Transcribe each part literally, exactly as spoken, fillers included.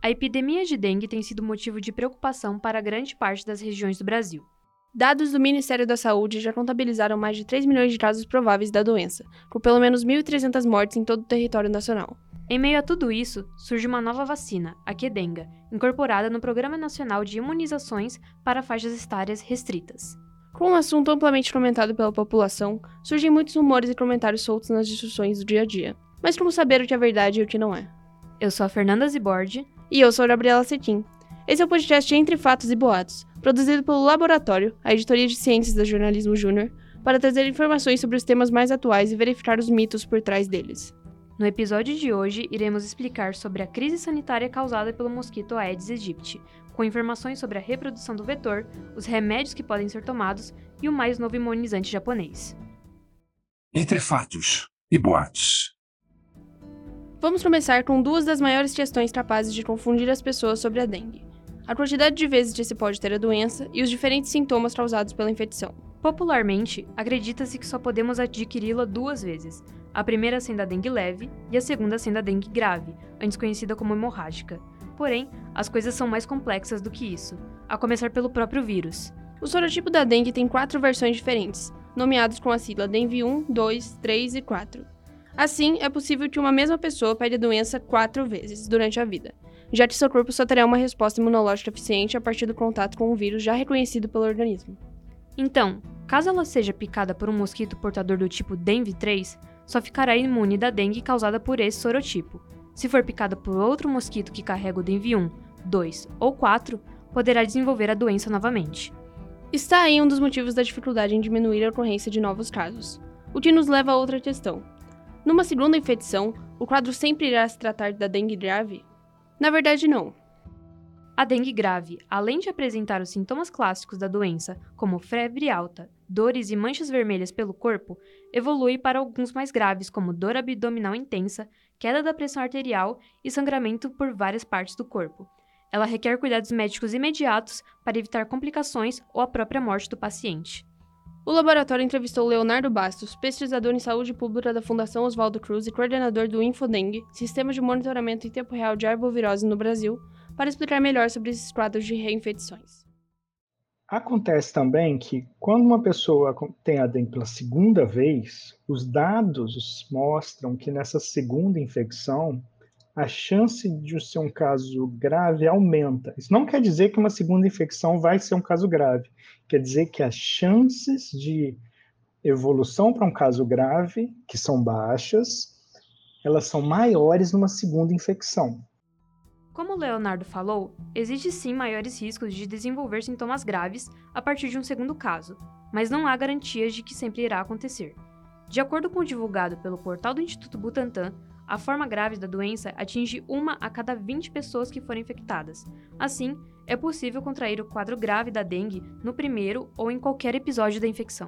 A epidemia de dengue tem sido motivo de preocupação para grande parte das regiões do Brasil. Dados do Ministério da Saúde já contabilizaram mais de três milhões de casos prováveis da doença, com pelo menos mil e trezentas mortes em todo o território nacional. Em meio a tudo isso, surge uma nova vacina, a Qdenga, incorporada no Programa Nacional de Imunizações para faixas etárias restritas. Com um assunto amplamente comentado pela população, surgem muitos rumores e comentários soltos nas discussões do dia a dia. Mas como saber o que é verdade e o que não é? Eu sou a Fernanda Zibordi. E eu sou a Gabriela Cetim. Esse é o podcast Entre Fatos e Boatos, produzido pelo Laboratório, a editoria de ciências da Jornalismo Júnior, para trazer informações sobre os temas mais atuais e verificar os mitos por trás deles. No episódio de hoje, iremos explicar sobre a crise sanitária causada pelo mosquito Aedes aegypti, com informações sobre a reprodução do vetor, os remédios que podem ser tomados e o mais novo imunizante japonês. Entre Fatos e Boatos. Vamos começar com duas das maiores questões capazes de confundir as pessoas sobre a dengue: a quantidade de vezes que se pode ter a doença e os diferentes sintomas causados pela infecção. Popularmente, acredita-se que só podemos adquiri-la duas vezes, a primeira sendo a dengue leve e a segunda sendo a dengue grave, antes conhecida como hemorrágica. Porém, as coisas são mais complexas do que isso, a começar pelo próprio vírus. O sorotipo da dengue tem quatro versões diferentes, nomeados com a sigla dengue um, dois, três e quatro. Assim, é possível que uma mesma pessoa pegue a doença quatro vezes durante a vida, já que seu corpo só terá uma resposta imunológica eficiente a partir do contato com um vírus já reconhecido pelo organismo. Então, caso ela seja picada por um mosquito portador do tipo dengue três, só ficará imune da dengue causada por esse sorotipo. Se for picada por outro mosquito que carrega o dengue um, dois ou quatro, poderá desenvolver a doença novamente. Está aí um dos motivos da dificuldade em diminuir a ocorrência de novos casos, o que nos leva a outra questão. Numa segunda infecção, o quadro sempre irá se tratar da dengue grave? Na verdade, não. A dengue grave, além de apresentar os sintomas clássicos da doença, como febre alta, dores e manchas vermelhas pelo corpo, evolui para alguns mais graves, como dor abdominal intensa, queda da pressão arterial e sangramento por várias partes do corpo. Ela requer cuidados médicos imediatos para evitar complicações ou a própria morte do paciente. O laboratório entrevistou Leonardo Bastos, pesquisador em saúde pública da Fundação Oswaldo Cruz e coordenador do Infodengue, sistema de monitoramento em tempo real de arbovirose no Brasil, para explicar melhor sobre esses quadros de reinfecções. Acontece também que, quando uma pessoa tem a dengue pela segunda vez, os dados mostram que nessa segunda infecção, a chance de ser um caso grave aumenta. Isso não quer dizer que uma segunda infecção vai ser um caso grave. Quer dizer que as chances de evolução para um caso grave, que são baixas, elas são maiores numa segunda infecção. Como o Leonardo falou, existe sim maiores riscos de desenvolver sintomas graves a partir de um segundo caso, mas não há garantias de que sempre irá acontecer. De acordo com o divulgado pelo portal do Instituto Butantan, a forma grave da doença atinge uma a cada vinte pessoas que forem infectadas. Assim, é possível contrair o quadro grave da dengue no primeiro ou em qualquer episódio da infecção.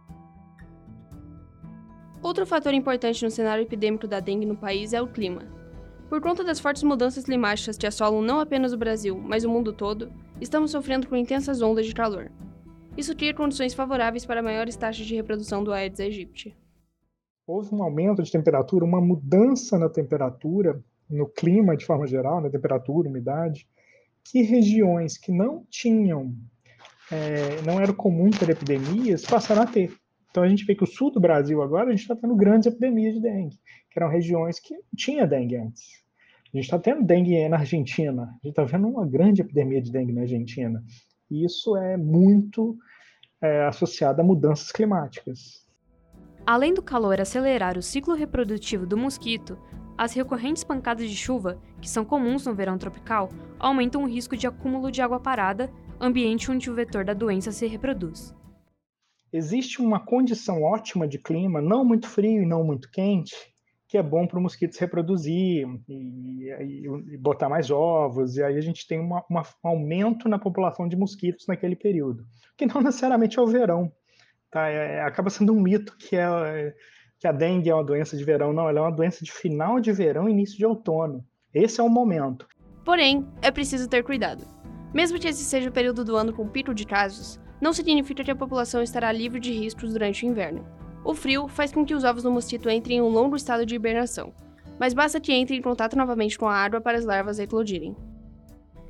Outro fator importante no cenário epidêmico da dengue no país é o clima. Por conta das fortes mudanças climáticas que assolam não apenas o Brasil, mas o mundo todo, estamos sofrendo com intensas ondas de calor. Isso cria condições favoráveis para maiores taxas de reprodução do Aedes aegypti. Houve um aumento de temperatura, uma mudança na temperatura, no clima de forma geral, na temperatura, umidade, que regiões que não tinham, é, não era comum ter epidemias, passaram a ter. Então a gente vê que o sul do Brasil agora, a gente está tendo grandes epidemias de dengue, que eram regiões que não tinha dengue antes. A gente está tendo dengue na Argentina, a gente está vendo uma grande epidemia de dengue na Argentina. E isso é muito é, associado a mudanças climáticas. Além do calor acelerar o ciclo reprodutivo do mosquito, as recorrentes pancadas de chuva, que são comuns no verão tropical, aumentam o risco de acúmulo de água parada, ambiente onde o vetor da doença se reproduz. Existe uma condição ótima de clima, não muito frio e não muito quente, que é bom para o mosquito se reproduzir e, e, e botar mais ovos, e aí a gente tem uma, uma, um aumento na população de mosquitos naquele período, que não necessariamente é o verão. Tá, é, acaba sendo um mito que, é, que a dengue é uma doença de verão. Não, ela é uma doença de final de verão e início de outono. Esse é o momento. Porém, é preciso ter cuidado. Mesmo que esse seja o período do ano com pico de casos, não significa que a população estará livre de riscos durante o inverno. O frio faz com que os ovos do mosquito entrem em um longo estado de hibernação, mas basta que entrem em contato novamente com a água para as larvas eclodirem.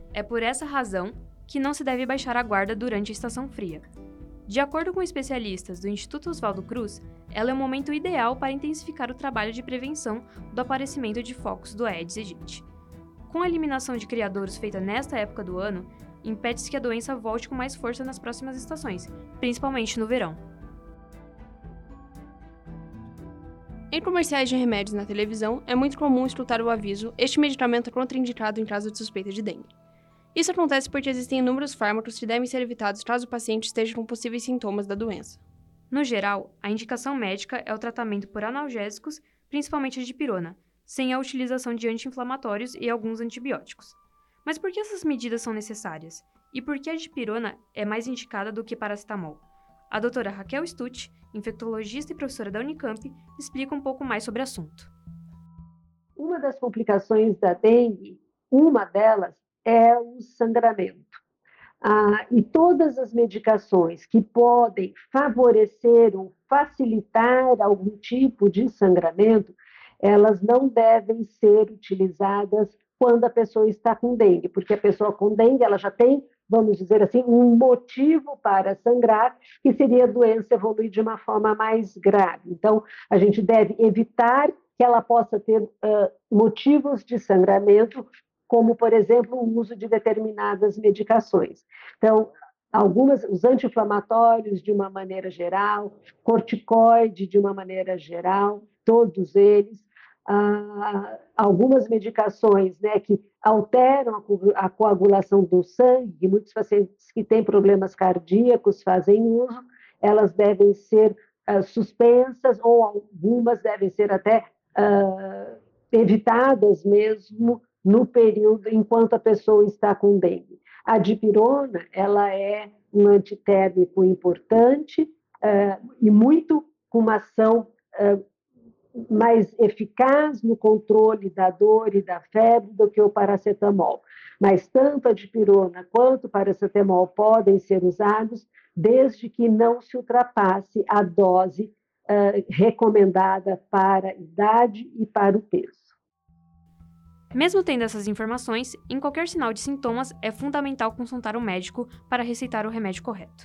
É por essa razão que não se deve baixar a guarda durante a estação fria. De acordo com especialistas do Instituto Oswaldo Cruz, ela é o momento ideal para intensificar o trabalho de prevenção do aparecimento de focos do Aedes aegypti. Com a eliminação de criadouros feita nesta época do ano, impede-se que a doença volte com mais força nas próximas estações, principalmente no verão. Em comerciais de remédios na televisão, é muito comum escutar o aviso: este medicamento é contraindicado em caso de suspeita de dengue. Isso acontece porque existem inúmeros fármacos que devem ser evitados caso o paciente esteja com possíveis sintomas da doença. No geral, a indicação médica é o tratamento por analgésicos, principalmente a dipirona, sem a utilização de anti-inflamatórios e alguns antibióticos. Mas por que essas medidas são necessárias? E por que a dipirona é mais indicada do que paracetamol? A doutora Raquel Stutt, infectologista e professora da Unicamp, explica um pouco mais sobre o assunto. Uma das complicações da dengue, uma delas, é o sangramento. Ah, e todas as medicações que podem favorecer ou facilitar algum tipo de sangramento, elas não devem ser utilizadas quando a pessoa está com dengue, porque a pessoa com dengue ela já tem, vamos dizer assim, um motivo para sangrar, que seria a doença evoluir de uma forma mais grave. Então, a gente deve evitar que ela possa ter uh, motivos de sangramento, como, por exemplo, o uso de determinadas medicações. Então, algumas, os anti-inflamatórios, de uma maneira geral, corticoide, de uma maneira geral, todos eles, ah, algumas medicações, né, que alteram a, a coagulação do sangue, muitos pacientes que têm problemas cardíacos fazem uso, elas devem ser ah, suspensas, ou algumas devem ser até ah, evitadas mesmo, no período enquanto a pessoa está com dengue. A dipirona, ela é um antitérmico importante uh, e muito com uma ação uh, mais eficaz no controle da dor e da febre do que o paracetamol. Mas tanto a dipirona quanto o paracetamol podem ser usados desde que não se ultrapasse a dose uh, recomendada para a idade e para o peso. Mesmo tendo essas informações, em qualquer sinal de sintomas, é fundamental consultar um médico para receitar o remédio correto.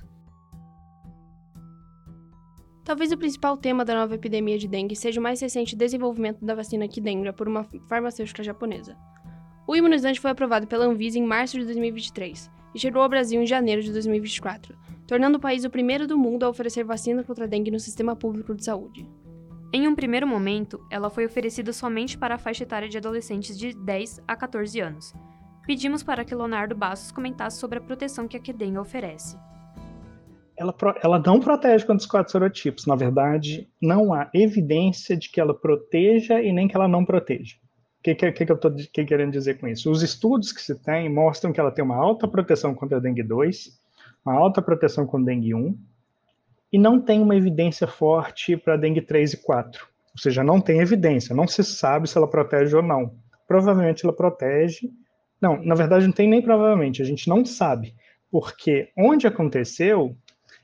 Talvez o principal tema da nova epidemia de dengue seja o mais recente desenvolvimento da vacina Qdenga por uma farmacêutica japonesa. O imunizante foi aprovado pela Anvisa em março de dois mil e vinte e três e chegou ao Brasil em janeiro de dois mil e vinte e quatro, tornando o país o primeiro do mundo a oferecer vacina contra a dengue no sistema público de saúde. Em um primeiro momento, ela foi oferecida somente para a faixa etária de adolescentes de dez a quatorze anos. Pedimos para que Leonardo Bastos comentasse sobre a proteção que a Qdenga oferece. Ela, ela não protege contra os quatro serotipos. Na verdade, não há evidência de que ela proteja e nem que ela não proteja. O que, que, que eu estou que querendo dizer com isso? Os estudos que se tem mostram que ela tem uma alta proteção contra a dengue dois, uma alta proteção contra a dengue um, e não tem uma evidência forte para dengue três e quatro. Ou seja, não tem evidência, não se sabe se ela protege ou não. Provavelmente ela protege. Não, na verdade não tem nem provavelmente, a gente não sabe. Porque onde aconteceu,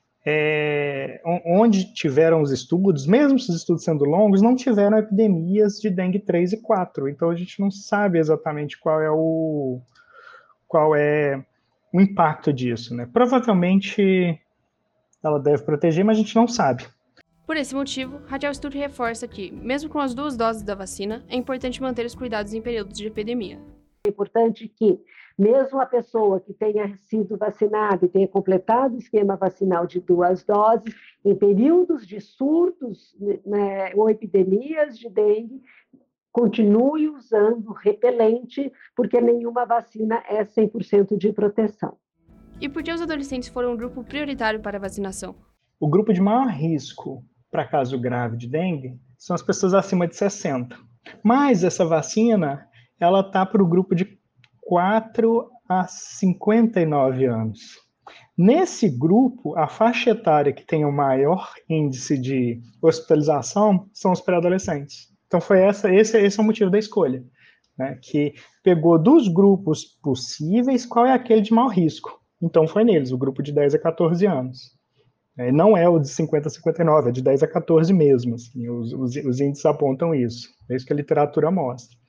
é, onde tiveram os estudos, mesmo os estudos sendo longos, não tiveram epidemias de dengue três e quatro. Então a gente não sabe exatamente qual é o, qual é o impacto disso, né? Provavelmente ela deve proteger, mas a gente não sabe. Por esse motivo, Raquel Stutt reforça que, mesmo com as duas doses da vacina, é importante manter os cuidados em períodos de epidemia. É importante que, mesmo a pessoa que tenha sido vacinada e tenha completado o esquema vacinal de duas doses, em períodos de surtos, né, ou epidemias de dengue, continue usando repelente, porque nenhuma vacina é cem por cento de proteção. E por que os adolescentes foram um grupo prioritário para a vacinação? O grupo de maior risco para caso grave de dengue são as pessoas acima de sessenta. Mas essa vacina, ela está para o grupo de quatro a cinquenta e nove anos. Nesse grupo, a faixa etária que tem o maior índice de hospitalização são os pré-adolescentes. Então, foi essa, esse, esse é o motivo da escolha, né? Que pegou dos grupos possíveis qual é aquele de maior risco. Então, foi neles, o grupo de dez a quatorze anos. É, não é o de cinquenta a cinquenta e nove, é de dez a quatorze mesmo. Assim, os, os, os índices apontam isso. É isso que a literatura mostra.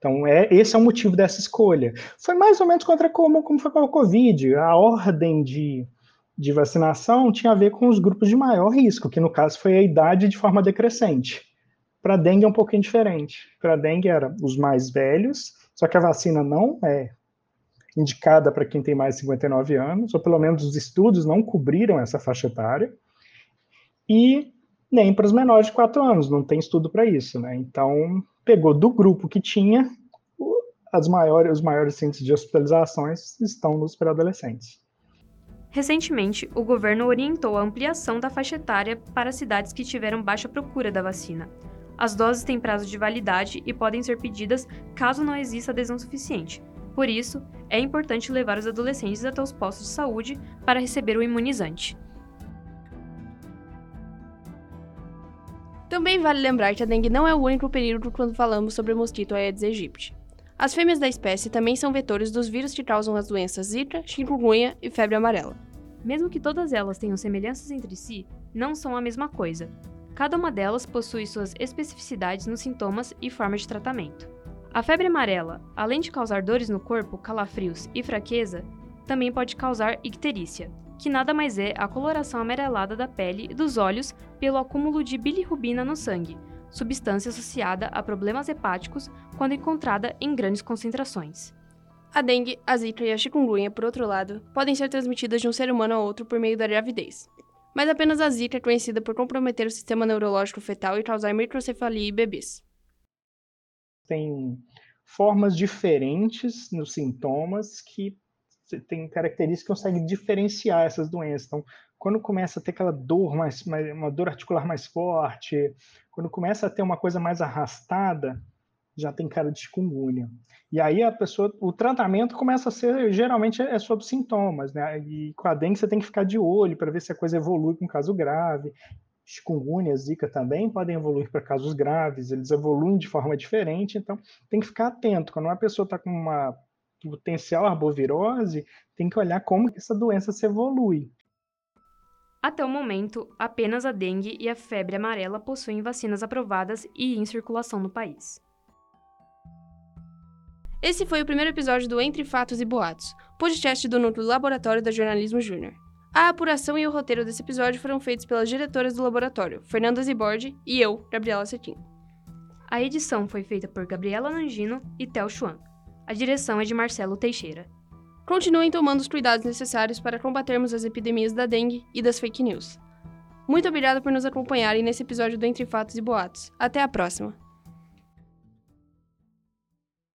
Então, é, esse é o motivo dessa escolha. Foi mais ou menos contra como, como foi com a Covid. A ordem de, de vacinação tinha a ver com os grupos de maior risco, que no caso foi a idade de forma decrescente. Para a dengue é um pouquinho diferente. Para a dengue era os mais velhos, só que a vacina não é indicada para quem tem mais de cinquenta e nove anos, ou pelo menos os estudos não cobriram essa faixa etária, e nem para os menores de quatro anos, não tem estudo para isso, né? Então, pegou do grupo que tinha, as maiores, os maiores índices de hospitalizações estão nos pré-adolescentes. Recentemente, o governo orientou a ampliação da faixa etária para cidades que tiveram baixa procura da vacina. As doses têm prazo de validade e podem ser pedidas caso não exista adesão suficiente. Por isso, é importante levar os adolescentes até os postos de saúde para receber o imunizante. Também vale lembrar que a dengue não é o único período quando falamos sobre o mosquito Aedes aegypti. As fêmeas da espécie também são vetores dos vírus que causam as doenças Zika, chikungunya e febre amarela. Mesmo que todas elas tenham semelhanças entre si, não são a mesma coisa. Cada uma delas possui suas especificidades nos sintomas e formas de tratamento. A febre amarela, além de causar dores no corpo, calafrios e fraqueza, também pode causar icterícia, que nada mais é a coloração amarelada da pele e dos olhos pelo acúmulo de bilirrubina no sangue, substância associada a problemas hepáticos quando encontrada em grandes concentrações. A dengue, a zika e a chikungunya, por outro lado, podem ser transmitidas de um ser humano a outro por meio da gravidez. Mas apenas a zika é conhecida por comprometer o sistema neurológico fetal e causar microcefalia em bebês. Tem formas diferentes nos sintomas que tem características que conseguem diferenciar essas doenças. Então, quando começa a ter aquela dor, mais, uma dor articular mais forte, quando começa a ter uma coisa mais arrastada, já tem cara de chikungunya. E aí a pessoa, o tratamento começa a ser, geralmente é sobre sintomas, né? E com a dengue você tem que ficar de olho para ver se a coisa evolui com um caso grave. Chikungunya, zika também podem evoluir para casos graves, eles evoluem de forma diferente, então tem que ficar atento. Quando uma pessoa está com uma potencial arbovirose, tem que olhar como que essa doença se evolui. Até o momento, apenas a dengue e a febre amarela possuem vacinas aprovadas e em circulação no país. Esse foi o primeiro episódio do Entre Fatos e Boatos, podcast do Núcleo Laboratório da Jornalismo Júnior. A apuração e o roteiro desse episódio foram feitos pelas diretoras do laboratório, Fernanda Zibordi e eu, Gabriela Cetim. A edição foi feita por Gabriela Nangino e Theo Chuan. A direção é de Marcelo Teixeira. Continuem tomando os cuidados necessários para combatermos as epidemias da dengue e das fake news. Muito obrigada por nos acompanharem nesse episódio do Entre Fatos e Boatos. Até a próxima!